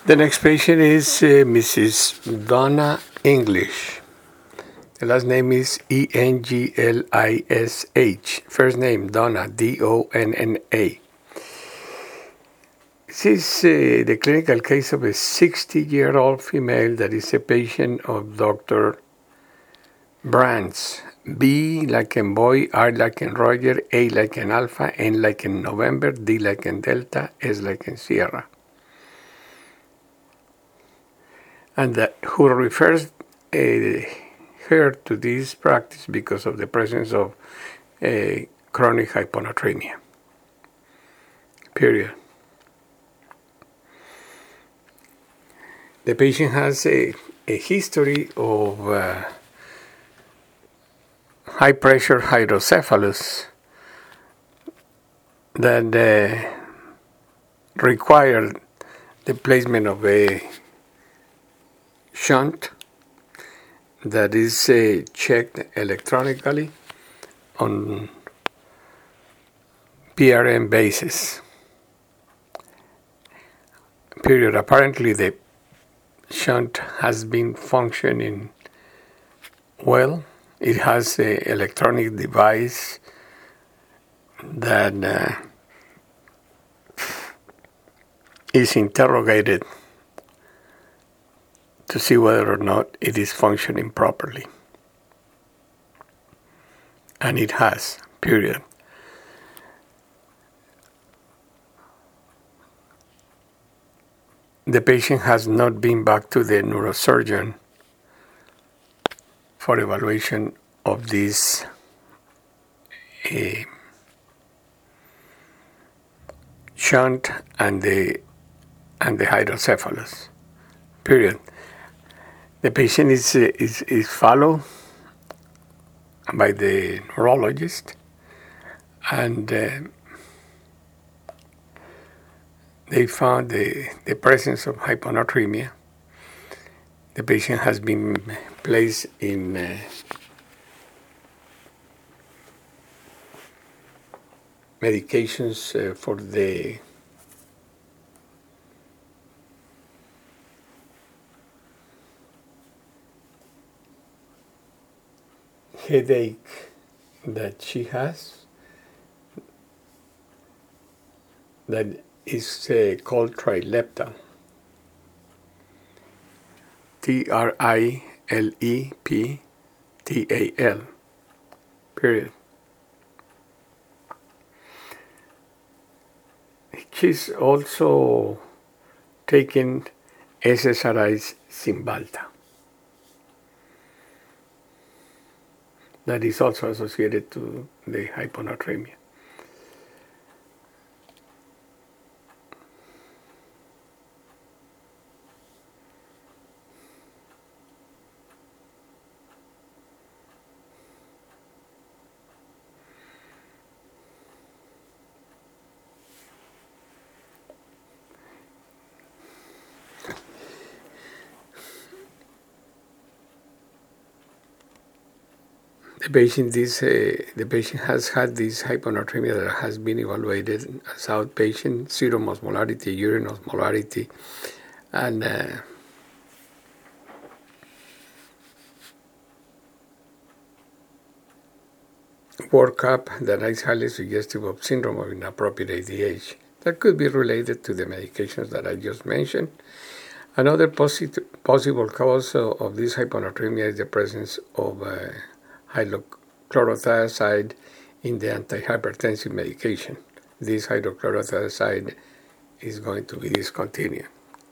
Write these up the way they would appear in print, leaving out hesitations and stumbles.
The next patient is Mrs. Donna English. The last name is English. First name Donna, Donna. This is the clinical case of a 60-year-old female that is a patient of Dr. Brands. B like in boy, R like in Roger, A like in Alpha, N like in November, D like in Delta, S like in Sierra. And who refers her to this practice because of the presence of chronic hyponatremia. Period. The patient has a history of high pressure hydrocephalus that required the placement of a shunt that is checked electronically on PRM basis. Period. Apparently the shunt has been functioning well. It has an electronic device that is interrogated to see whether or not it is functioning properly. And it has, period. The patient has not been back to the neurosurgeon for evaluation of this shunt and the hydrocephalus. Period. The patient is followed by the neurologist, and they found the presence of hyponatremia. The patient has been placed in medications for the headache that she has, that is called Trileptal. Trileptal. Period. She's also taking SSRIs Cymbalta. That is also associated to the hyponatremia. The patient has had this hyponatremia that has been evaluated as outpatient, serum osmolarity, urine osmolarity, and workup that is highly suggestive of syndrome of inappropriate ADH. That could be related to the medications that I just mentioned. Another possible cause of this hyponatremia is the presence of hydrochlorothiazide in the antihypertensive medication. This hydrochlorothiazide is going to be discontinued.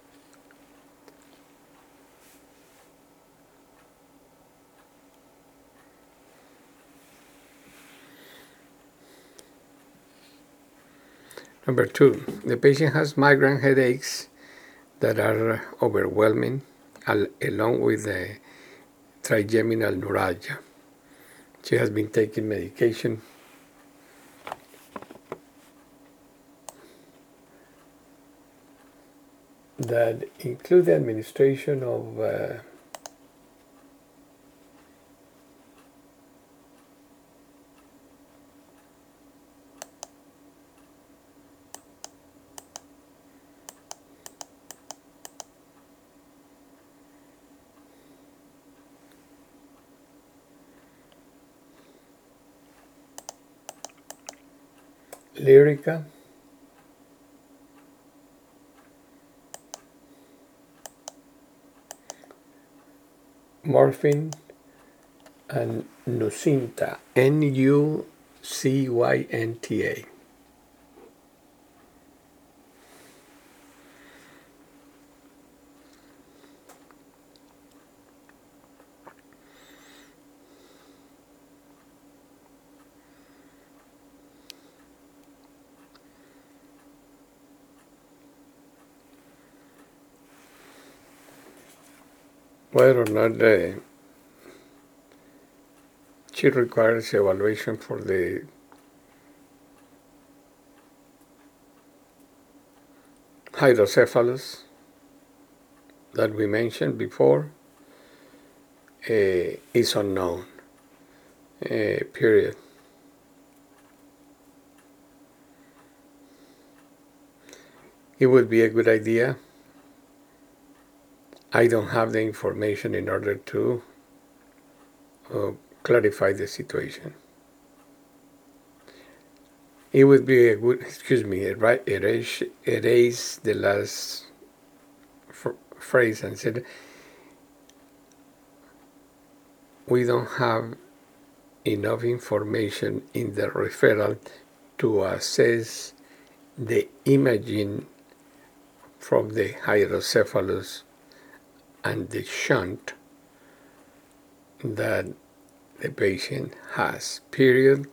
Number 2, the patient has migraine headaches that are overwhelming, along with the trigeminal neuralgia. She has been taking medication that include the administration of Lyrica, morphine, and Nucynta, Nucynta. Whether or not she requires evaluation for the hydrocephalus that we mentioned before is unknown, period. It would be a good idea. I don't have the information in order to clarify the situation. It would be a good, erase the last phrase and said, we don't have enough information in the referral to assess the imaging from the hydrocephalus and the shunt that the patient has, period.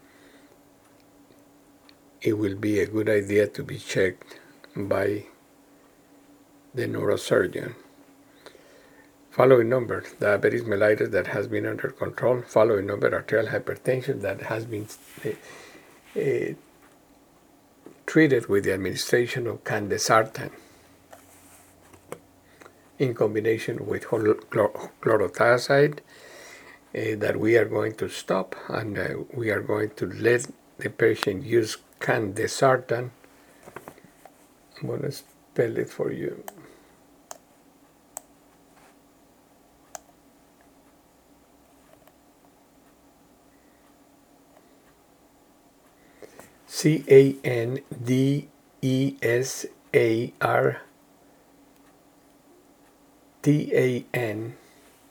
It will be a good idea to be checked by the neurosurgeon. Following number, diabetes mellitus that has been under control. Following number, arterial hypertension that has been treated with the administration of candesartan in combination with chlorothiazide that we are going to stop, and we are going to let the patient use candesartan. I'm going to spell it for you. Candesartan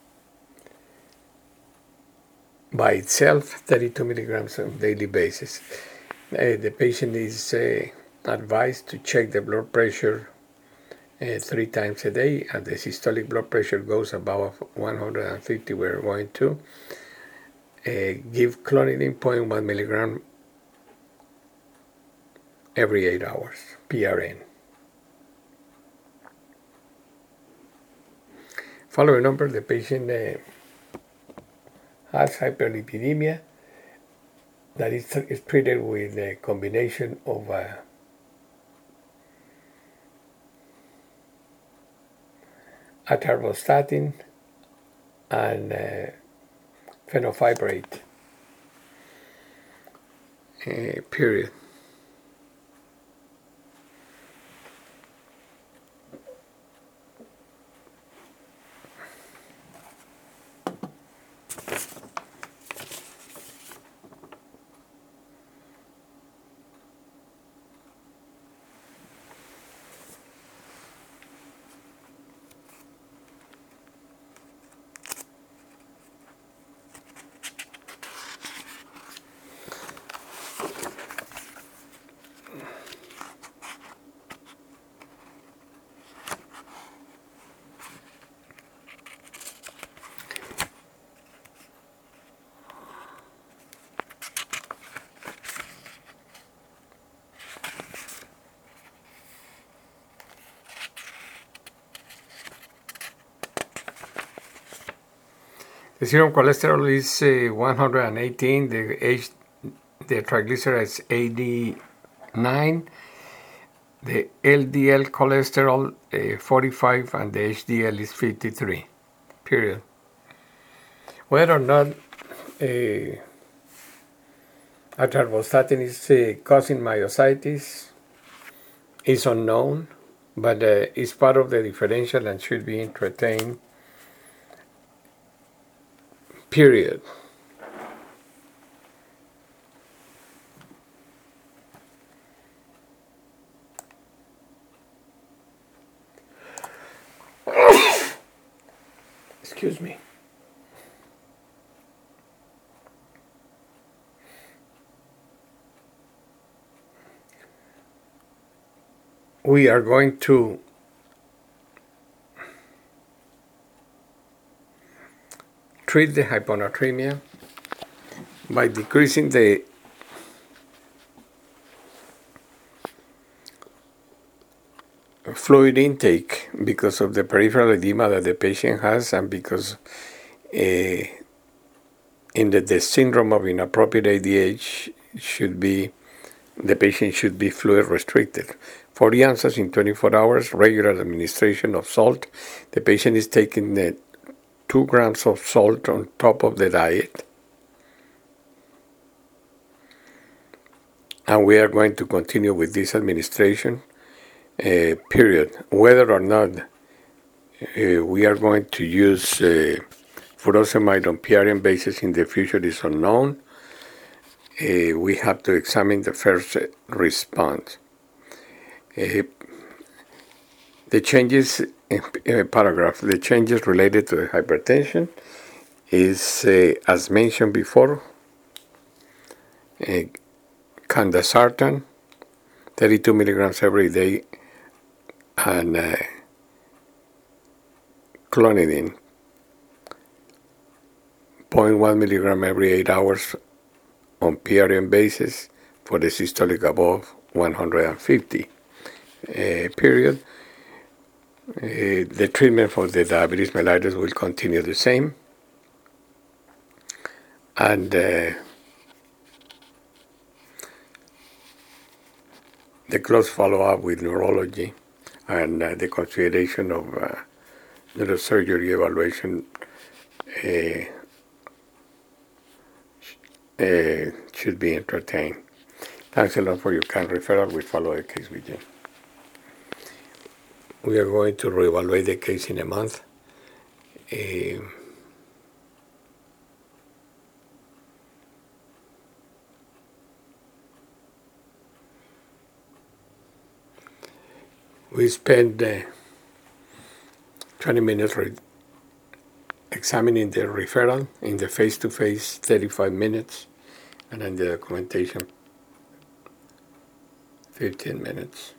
by itself, 32 milligrams on a daily basis. The patient is advised to check the blood pressure 3 times a day. As the systolic blood pressure goes above 150, we're going to give clonidine 0.1 milligram every 8 hours, PRN. Following number, the patient has hyperlipidemia that is treated with a combination of atorvastatin and fenofibrate, period. The serum cholesterol is 118, the triglycerides 89, the LDL cholesterol 45, and the HDL is 53, period. Whether or not atorvastatin is causing myositis is unknown, but it's part of the differential and should be entertained, period. Excuse me. We are going to treat the hyponatremia by decreasing the fluid intake because of the peripheral edema that the patient has, and because in the syndrome of inappropriate ADH the patient should be fluid restricted. 40 ounces in 24 hours, regular administration of salt. The patient is taking 2 grams of salt on top of the diet. And we are going to continue with this administration, period. Whether or not we are going to use furosemide on PRN basis in the future is unknown. We have to examine the first response. The changes paragraph, the changes related to hypertension is, as mentioned before, candesartan, 32 milligrams every day, and clonidine, 0.1 milligram every 8 hours on PRN basis for the systolic above 150, period. The treatment for the diabetes mellitus will continue the same, and the close follow-up with neurology and the consideration of neurosurgery evaluation should be entertained. Thanks a lot for your kind referral. We follow the case with you. We are going to reevaluate the case in a month. We spent 20 minutes examining the referral, in the face-to-face 35 minutes, and in the documentation 15 minutes.